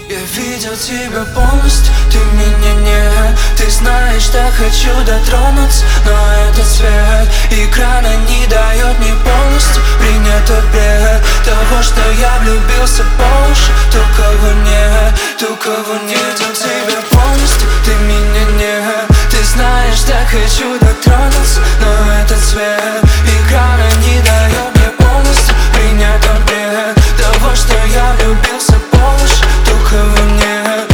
Я видел тебя полностью, ты меня не. Ты знаешь, так хочу дотронуться, но этот свет экрана не дает мне полностью принять тот бред того, что я влюбился по уши. Ту, кого не видел тебя полностью, ты меня не. Ты знаешь, так хочу дотронуться, но этот свет экрана не дает мне полностью принять тот бред того, что я влюбился по уши. Ту, кого не.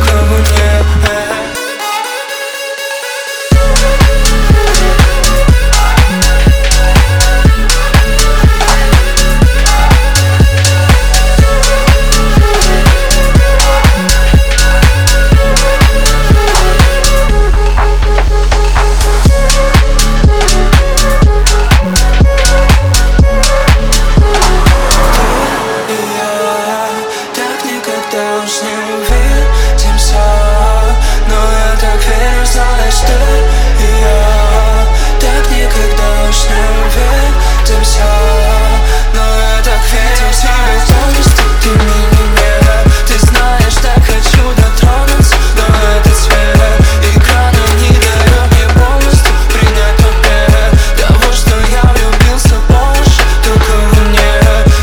Уж не увидимся, но я так верю, знаешь, ты и я. Так никогда уж не увидимся, но я так верю в тебя полностью, ты меня не. Ты знаешь, так хочу дотронуться, но этот свет экрана не дает мне полностью принять тот бред того, что я влюбился по уши. Ту, кого не.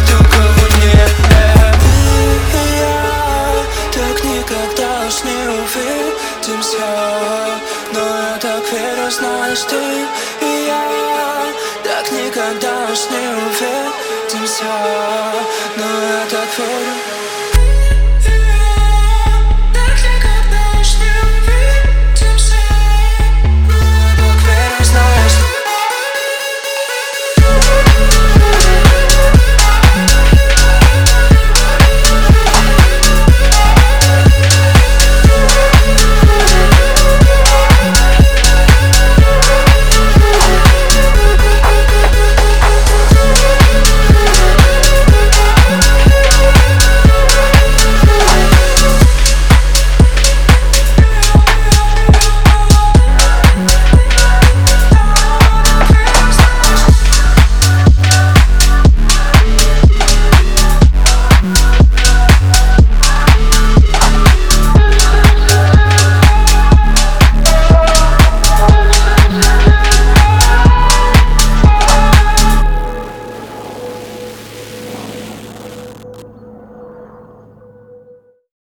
Никогда уж не увидимся, но я так верю, знаешь, ты и я. Так никогда уж не увидимся, но я так верю.